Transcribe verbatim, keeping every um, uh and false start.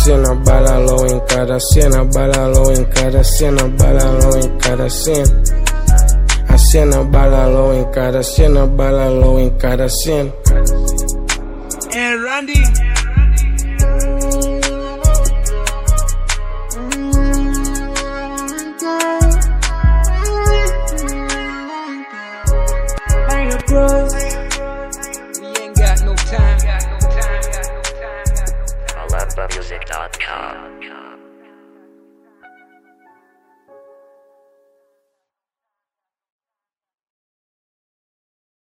cena, bálalo en cada cena, bálalo en cada cena, bálalo en cada cena. A cena, bálalo en cada cena, bálalo en cada cena. And Randy. We ain't got no time. Alamba music dot com